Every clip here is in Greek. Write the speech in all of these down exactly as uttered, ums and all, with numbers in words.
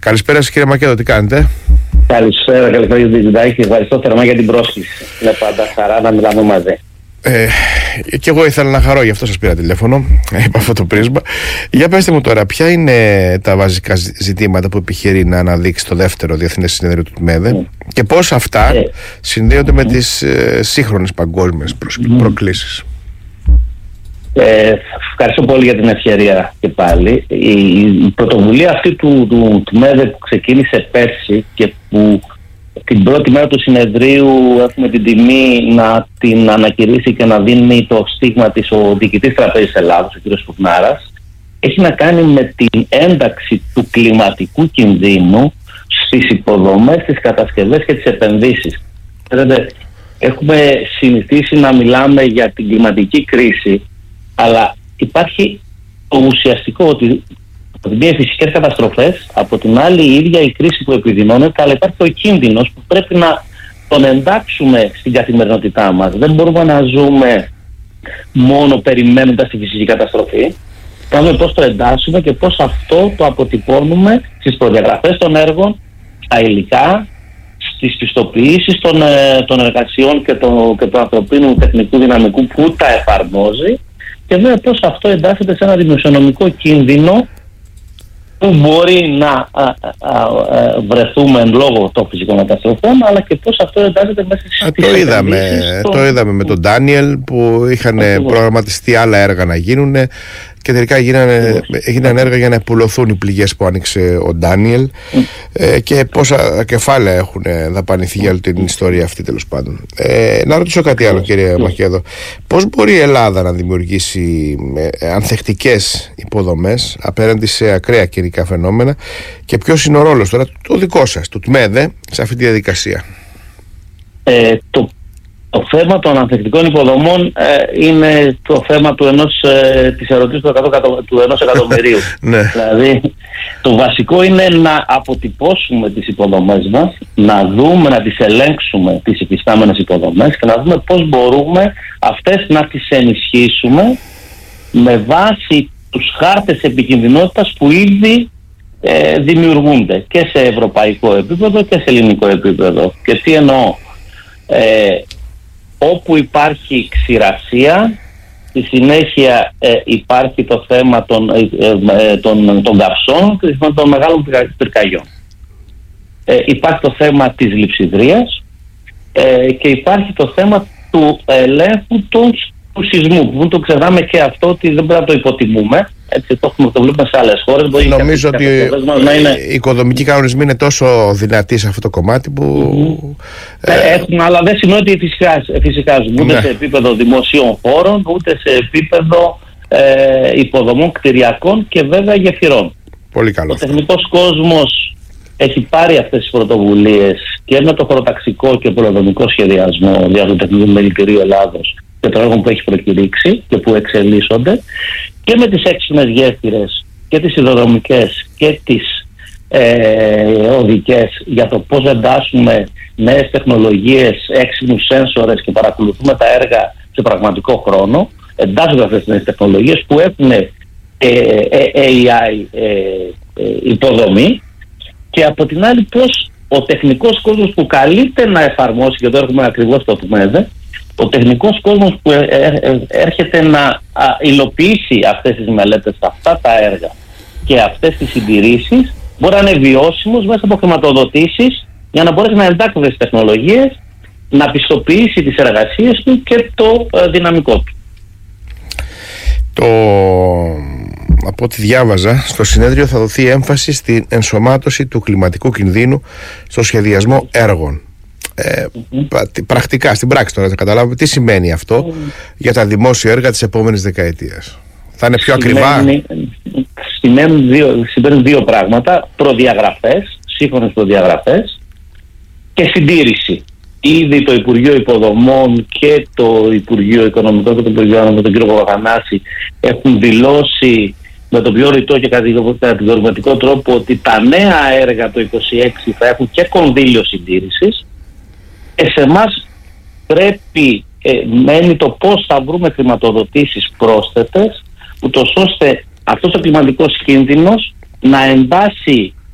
Καλησπέρα σας κύριε Μακέδο, τι κάνετε? Καλησπέρα, καλησπέρα κύριε Τζιντάκη. Ευχαριστώ θερμά για την πρόσκληση. Είναι πάντα χαρά να μιλάμε μαζί. Ε, και εγώ ήθελα να χαρώ, γι' αυτό σας πήρα τηλέφωνο, είπα αυτό το πρίσμα. Για πέστε μου τώρα, ποια είναι τα βασικά ζητήματα που επιχειρεί να αναδείξει το δεύτερο Διεθνές Συνέδριο του ΤΜΕΔΕ mm. και πώς αυτά ε. συνδέονται mm. με τις ε, σύγχρονες παγκόσμιες mm. προκλήσεις? Ε, ευχαριστώ πολύ για την ευκαιρία και πάλι. Η, η πρωτοβουλία αυτή του, του ΤΜΕΔΕ που ξεκίνησε πέρσι και που την πρώτη μέρα του συνεδρίου έχουμε την τιμή να την ανακηρύσει και να δίνει το στίγμα της ο διοικητής Τραπέζης Ελλάδος, ο κ. Φουρνάρας, έχει να κάνει με την ένταξη του κλιματικού κινδύνου στις υποδομές, στις κατασκευές και τις επενδύσεις. Έχουμε συνηθίσει να μιλάμε για την κλιματική κρίση, αλλά υπάρχει το ουσιαστικό ότι από τη μία φυσικές καταστροφές, από την άλλη η ίδια η κρίση που επιδεινώνεται, αλλά υπάρχει ο κίνδυνος που πρέπει να τον εντάξουμε στην καθημερινότητά μας. Δεν μπορούμε να ζούμε μόνο περιμένοντας τη φυσική καταστροφή. Θα δούμε πώς το εντάσσουμε και πώς αυτό το αποτυπώνουμε στις προδιαγραφές των έργων, στα υλικά, στις πιστοποιήσεις των, των εργασιών και, το, και του ανθρωπίνου τεχνικού δυναμικού που τα εφαρμόζει, και βέβαια πώς αυτό εντάσσεται σε ένα δημοσιονομικό κίνδυνο που μπορεί να α, α, α, βρεθούμε εν λόγω των φυσικών καταστροφών, αλλά και πώς αυτό εντάσσεται μέσα στις το είδαμε, στο... το είδαμε με τον Ντάνιελ που είχαν Ακριβώς. προγραμματιστεί άλλα έργα να γίνουν και τελικά γίνανε, έγιναν έργα για να επουλωθούν οι πληγές που άνοιξε ο Ντάνιελ mm. ε, και πόσα κεφάλαια έχουν δαπανηθεί για την ιστορία αυτή, τέλος πάντων. Ε, να ρωτήσω κάτι άλλο, κύριε mm. Μακέδο. Πώς μπορεί η Ελλάδα να δημιουργήσει ε, ανθεκτικές υποδομές απέναντι σε ακραία καιρικά φαινόμενα και ποιος είναι ο ρόλος τώρα το δικό σας, του ΤΜΕΔΕ, σε αυτή τη διαδικασία? Ε, το Το θέμα των ανθεκτικών υποδομών ε, είναι το θέμα του ενός, ε, της ερωτήσης του, του ενός εκατομμυρίου. Δηλαδή, το βασικό είναι να αποτυπώσουμε τις υποδομές μας, να δούμε, να τις ελέγξουμε τις υφιστάμενες υποδομές και να δούμε πώς μπορούμε αυτές να τις ενισχύσουμε με βάση τους χάρτες επικινδυνότητας που ήδη ε, δημιουργούνται και σε ευρωπαϊκό επίπεδο και σε ελληνικό επίπεδο. Και τι εννοώ? Ε, όπου υπάρχει ξηρασία, στη συνέχεια ε, υπάρχει το θέμα των, ε, ε, των, των καυσών και των μεγάλων πυρκαγιών. Ε, υπάρχει το θέμα της λειψιδρίας ε, και υπάρχει το θέμα του ελέγχου του, του σεισμού, που το ξεχνάμε και αυτό, ότι δεν πρέπει να το υποτιμούμε. Έτσι, το έχουμε, το βλέπουμε σε άλλες χώρες. Μπορεί Νομίζω ότι είναι... οι οικοδομικοί κανονισμοί είναι τόσο δυνατοί σε αυτό το κομμάτι που... Mm-hmm. Ε... Έχουν, αλλά δεν σημαίνει ότι φυσικάζουν ούτε ναι. σε επίπεδο δημοσίων χώρων, ούτε σε επίπεδο ε, υποδομών κτηριακών και βέβαια γεφυρών. Πολύ καλό. Ο τεχνικός κόσμος έχει πάρει αυτές τις πρωτοβουλίες και με το χωροταξικό και πολεοδομικό σχεδιασμό δια του Τεχνικού Μελητηρίου Ελλάδος και των έργων που έχει προκηρύξει και που εξελίσσονται, και με τις έξυπνες γέφυρες και τις σιδηροδρομικές και τις ε, οδικές, για το πώς εντάσσουμε νέες τεχνολογίες, έξυπνους σένσορες και παρακολουθούμε τα έργα σε πραγματικό χρόνο, εντάσσονται αυτές τις νέες τεχνολογίες που έχουν ε, ε, έι άι ε, ε, υποδομή, και από την άλλη πώς ο τεχνικός κόσμος που καλείται να εφαρμόσει, και εδώ έρχομαι ακριβώς στο ΤΜΕΔΕ, ο τεχνικός κόσμος που έρχεται να υλοποιήσει αυτές τις μελέτες, αυτά τα έργα και αυτές τις συντηρήσεις, μπορεί να είναι βιώσιμος μέσα από χρηματοδοτήσεις για να μπορέσει να εντάξει τις τεχνολογίες, να πιστοποιήσει τις εργασίες του και το δυναμικό του. Το... Από ό,τι διάβαζα, στο συνέδριο θα δοθεί έμφαση στην ενσωμάτωση του κλιματικού κινδύνου στο σχεδιασμό έργων. Ε, mm-hmm. Πρακτικά, στην πράξη τώρα, θα καταλάβουμε τι σημαίνει αυτό mm. για τα δημόσια έργα της επόμενης δεκαετίας. Θα είναι πιο σημαίνει, ακριβά? Σημαίνουν δύο, σημαίνουν δύο πράγματα: προδιαγραφές, σύγχρονες προδιαγραφές, και συντήρηση. Ήδη το Υπουργείο Υποδομών και το Υπουργείο Οικονομικών και το Υπουργείο με τον κύριο Παπαθανάση έχουν δηλώσει με τον πιο ρητό και κατηγορηματικό τρόπο ότι τα νέα έργα το είκοσι έξι θα έχουν και κονδύλιο συντήρησης. Και σε εμάς πρέπει, ε, μένει το πώς θα βρούμε χρηματοδοτήσεις πρόσθετες, ούτως ώστε αυτός ο κλιματικός κίνδυνος να εντάσσει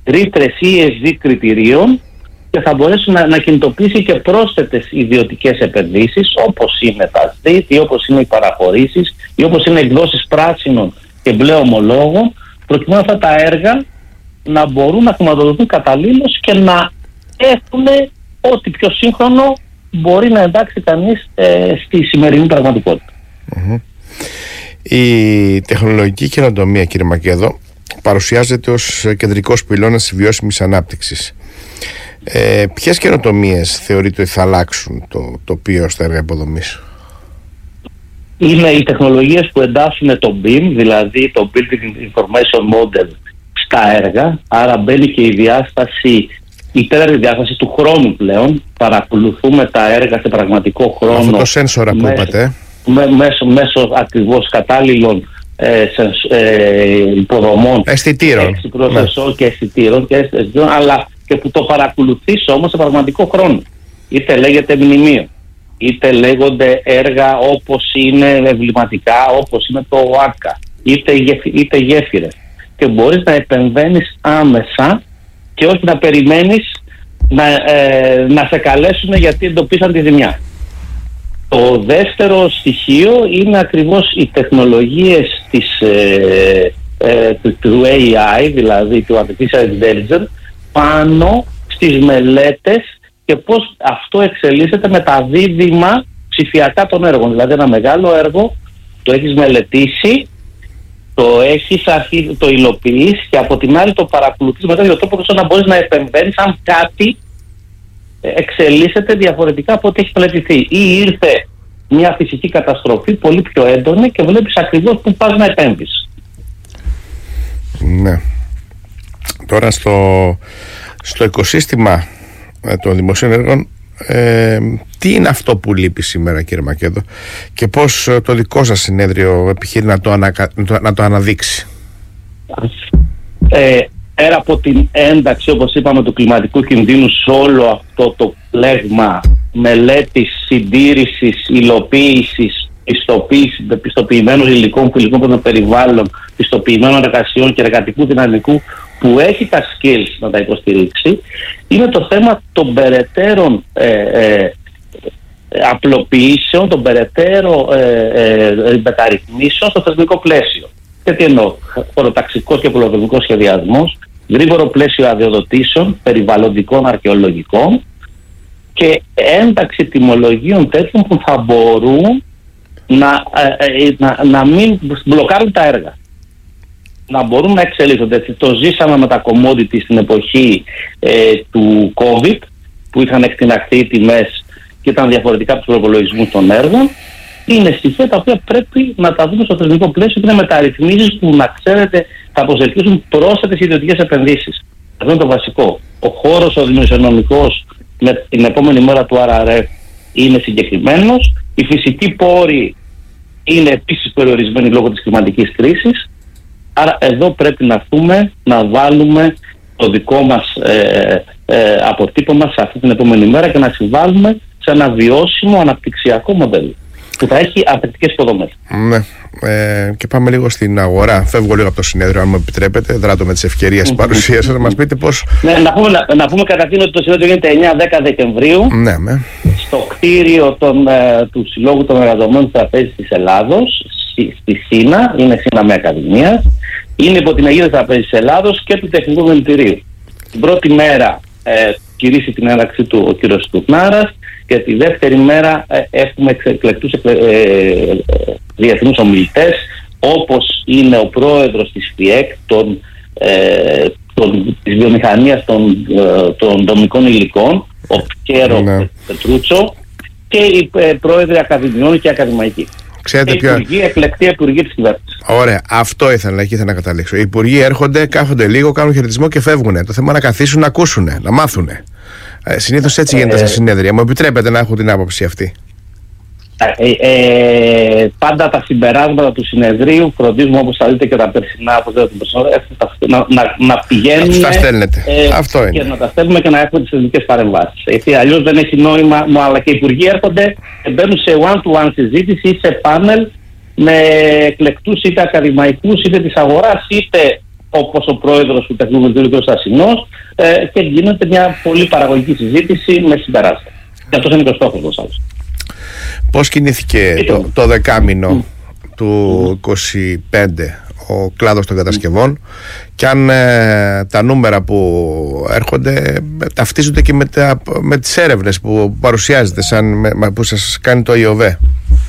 ρήτρες ι ες ντι κριτηρίων και θα μπορέσει να, να κινητοποιήσει και πρόσθετες ιδιωτικές επενδύσεις, όπως είναι τα ΣΔΙΤ ή όπως είναι οι παραχωρήσεις ή όπως είναι εκδόσεις πράσινων και μπλε ομολόγων, προκειμένου αυτά τα έργα να μπορούν να χρηματοδοτούν καταλήλως και να έχουν ό,τι πιο σύγχρονο μπορεί να εντάξει κανείς ε, στη σημερινή πραγματικότητα. Mm-hmm. Η τεχνολογική καινοτομία, κύριε Μακέδο, παρουσιάζεται ως κεντρικός πυλώνας της βιώσιμης ανάπτυξης. Ε, ποιες καινοτομίες θεωρείτε ότι θα αλλάξουν το τοπίο στα έργα υποδομής? Είναι οι τεχνολογίες που εντάσσουν το μπιμ, δηλαδή το Building Information Model, στα έργα. Άρα μπαίνει και η διάσταση, η τέταρτη διάσταση του χρόνου πλέον. Παρακολουθούμε τα έργα σε πραγματικό χρόνο. Αυτό το σένσορα που είπατε. Μέσω, μέσω, μέσω ακριβώς κατάλληλων ε, σενς, ε, υποδομών. Αισθητήρων. Ναι. Και αισθητήρων, και αισθητήρων, αλλά και που το παρακολουθείς όμως σε πραγματικό χρόνο. Είτε λέγεται μνημείο, είτε λέγονται έργα όπως είναι εμβληματικά, όπως είναι το ΟΑΚΑ, είτε, είτε γέφυρες. Και μπορείς να επεμβαίνεις άμεσα και όχι να περιμένεις να, ε, να σε καλέσουν γιατί εντοπίσαν τη ζημιά. Το δεύτερο στοιχείο είναι ακριβώς οι τεχνολογίες της, ε, ε, του, του έι άι, δηλαδή του Artificial Intelligence, πάνω στις μελέτες και πώς αυτό εξελίσσεται με τα δίδυμα ψηφιακά των έργων. Δηλαδή ένα μεγάλο έργο το έχεις μελετήσει, το έχεις αρχίσει, το υλοποιείς και από την άλλη το παρακολουθείς με τέτοιο τρόπο ώστε να μπορείς να επεμβαίνεις αν κάτι εξελίσσεται διαφορετικά από ό,τι έχει μελετηθεί. Ή ήρθε μια φυσική καταστροφή πολύ πιο έντονη και βλέπεις ακριβώς που πας να επέμβεις. Ναι. Τώρα στο, στο οικοσύστημα ε, των δημοσίων έργων, ε, τι είναι αυτό που λείπει σήμερα, κύριε Μακέδο, και πώς ε, το δικό σας συνέδριο επιχείρει να το, ανακα, να το, να το αναδείξει? Ε, πέρα από την ένταξη, όπως είπαμε, του κλιματικού κινδύνου σε όλο αυτό το πλέγμα μελέτης, συντήρησης, υλοποίησης, πιστοποίησης, πιστοποιημένων υλικών, φιλικών προς το περιβάλλον, πιστοποιημένων εργασιών και εργατικού δυναμικού που έχει τα skills να τα υποστηρίξει, είναι το θέμα των περαιτέρων ε, ε, απλοποιήσεων, των περαιτέρω ε, ε, μεταρρυθμίσεων στο θεσμικό πλαίσιο. Και τι εννοώ? Χωροταξικός και πολεοδομικός σχεδιασμός, γρήγορο πλαίσιο αδειοδοτήσεων, περιβαλλοντικών, αρχαιολογικών και ένταξη τιμολογίων τέτοιων που θα μπορούν να, ε, να, να μην μπλοκάρουν τα έργα. Να μπορούν να εξελίσσονται. Το ζήσαμε με τα commodity στην εποχή ε, του COVID, που είχαν εκτιναχθεί οι τιμές και ήταν διαφορετικά από τους προπολογισμούς των έργων. Είναι στοιχεία τα οποία πρέπει να τα δούμε στο θεσμικό πλαίσιο και είναι μεταρρυθμίσεις που, να ξέρετε, θα προσελκύσουν πρόσθετες ιδιωτικές επενδύσεις. Αυτό είναι το βασικό. Ο χώρος ο δημοσιονομικός με την επόμενη μέρα του αρ αρ εφ είναι συγκεκριμένος. Οι φυσικοί πόροι είναι επίσης περιορισμένοι λόγω της κλιματικής κρίσης. Άρα εδώ πρέπει να έρθουμε να βάλουμε το δικό μας ε, ε, αποτύπωμα σε αυτή την επόμενη μέρα και να συμβάλλουμε σε ένα βιώσιμο αναπτυξιακό μοντέλο που θα έχει ανθεκτικές υποδομές. Ναι. Ε, και πάμε λίγο στην αγορά. Φεύγω λίγο από το συνέδριο, αν μου επιτρέπετε. Δράτω με τις ευκαιρίες της παρουσίας σας. Να μας πείτε πώς. Ναι, να πούμε, να, να πούμε καταρχήν ότι το συνέδριο γίνεται εννιά δέκα Δεκεμβρίου. Ναι, ναι. Στο κτίριο των, ε, του Συλλόγου των Εργαζομένων Τραπέζης της Ελλάδος, στη ΣΥΝΑ, είναι ΣΥΝΑ με Ακαδημία. Είναι υπό την αιγύδα Τραπέζης της Ελλάδος και του Τεχνικού Μελητηρίου. Την πρώτη μέρα ε, κηρύσσει την έναρξη του ο κ. Στουρνάρας και τη δεύτερη μέρα ε, έχουμε εκλεκτούς ε, ε, διεθνούς ομιλητές, όπως είναι ο πρόεδρος της ΦΙΕΚ, των, ε, των, της βιομηχανίας των, ε, των δομικών υλικών, ο Πιέρο ναι. Πετρούτσο, και οι ε, πρόεδροι ακαδημιών και ακαδημαϊκοί. Ξέρετε και οι υπουργοί, εκλεκτοί υπουργοί της κυβέρνησης. Ωραία, αυτό ήθελα, εκεί ήθελα να καταλήξω. Οι υπουργοί έρχονται, κάθονται λίγο, κάνουν χαιρετισμό και φεύγουν. Το θέμα είναι να καθίσουν, να ακούσουν, να μάθουν. Ε, συνήθως έτσι γίνεται ε, στα συνέδρια. Μου επιτρέπετε να έχω την άποψη αυτή? Ε, ε, πάντα τα συμπεράσματα του συνεδρίου φροντίζουμε, όπως θα δείτε και τα περσινά, να, να, να πηγαίνουν αυτά στέλνετε. Ε, Αυτό είναι. Και να τα στέλνουμε και να έχουμε τις θεσμικές παρεμβάσεις. Γιατί αλλιώς δεν έχει νόημα, αλλά και οι υπουργοί έρχονται και μπαίνουν σε one-to-one συζήτηση ή σε πάνελ με εκλεκτούς είτε ακαδημαϊκούς είτε της αγοράς είτε όπως ο πρόεδρος του Τεχνικού Μιλητήριου κ. Στασινός, ε, και γίνεται μια πολύ παραγωγική συζήτηση με συμπεράσματα. Και αυτός είναι και ο στόχος μας. Άλλως. Πώς κινήθηκε το, το δεκάμηνο mm. του είκοσι πέντε ο κλάδος των κατασκευών mm. και αν ε, τα νούμερα που έρχονται ταυτίζονται και με, τα, με τις έρευνες που παρουσιάζεται σαν, με, που σας κάνει το ΙΟΒΕ?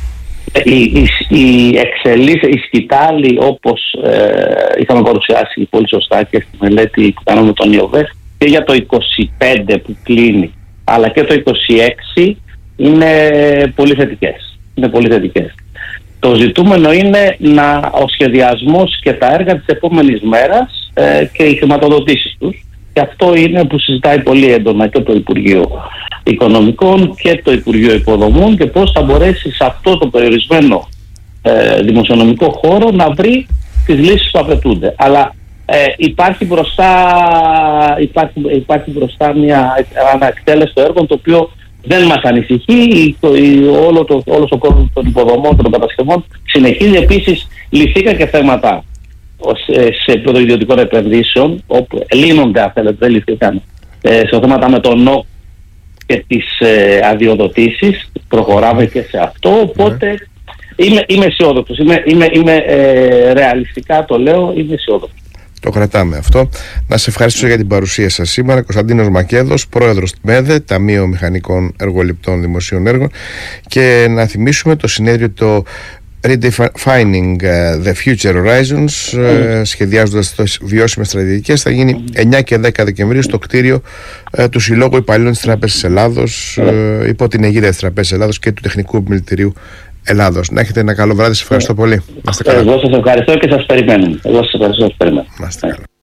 Η, η, η εξελίξη, η σκητάλη, όπως ε, είχαμε παρουσιάσει πολύ σωστά και στη μελέτη που κάναμε τον ΙΟΒΕ, και για το είκοσι πέντε που κλείνει αλλά και το είκοσι έξι, είναι πολύ θετικές. Είναι πολύ θετικές. Το ζητούμενο είναι να, ο σχεδιασμός και τα έργα της επόμενης μέρας ε, και οι χρηματοδοτήσεις τους, και αυτό είναι που συζητάει πολύ έντονα και το Υπουργείο Οικονομικών και το Υπουργείο Υποδομών, και πώς θα μπορέσει σε αυτό το περιορισμένο ε, δημοσιονομικό χώρο να βρει τις λύσεις που απαιτούνται. Αλλά ε, υπάρχει, μπροστά, υπάρχει, υπάρχει μπροστά μια, ένα εκτέλεστο έργο το οποίο δεν μας ανησυχεί. Το, όλο το, όλος ο κόσμος των υποδομών και των κατασκευών συνεχίζει. Επίσης λυθήκαν και θέματα σε, σε επίπεδο ιδιωτικών επενδύσεων, όπου λύνονται, αν θέλετε, δεν λυθήκαν, ε, σε θέματα με τον ΝΟΚ και τις ε, αδειοδοτήσεις. Προχωράμε και σε αυτό, οπότε mm. είμαι, είμαι αισιόδοξος, είμαι, είμαι, είμαι ε, ρεαλιστικά το λέω, είμαι αισιόδοξος. Το κρατάμε αυτό. Να σε ευχαριστήσω για την παρουσία σας σήμερα. Κωνσταντίνος Μακέδος, πρόεδρος του ΜΕΔΕ, Ταμείο Μηχανικών Εργοληπτών Δημοσίων Έργων, και να θυμίσουμε το συνέδριο το Redefining the Future Horizons, mm. σχεδιάζοντας τις βιώσιμες στρατηγικές, θα γίνει mm. εννιά και δέκα Δεκεμβρίου στο κτίριο ε, του Συλλόγου Υπαλλήλων της Τράπεζας Ελλάδος, mm. ε, υπό την αιγίδα της Τράπεζας Ελλάδος και του Τεχνικού Επιμελητηρίου Ελλάδος. Να έχετε ένα καλό βράδυ. Σας ευχαριστώ πολύ. Εγώ σας ευχαριστώ και σας περιμένω. Εγώ σας ευχαριστώ και σας περιμένω. Να είστε καλά.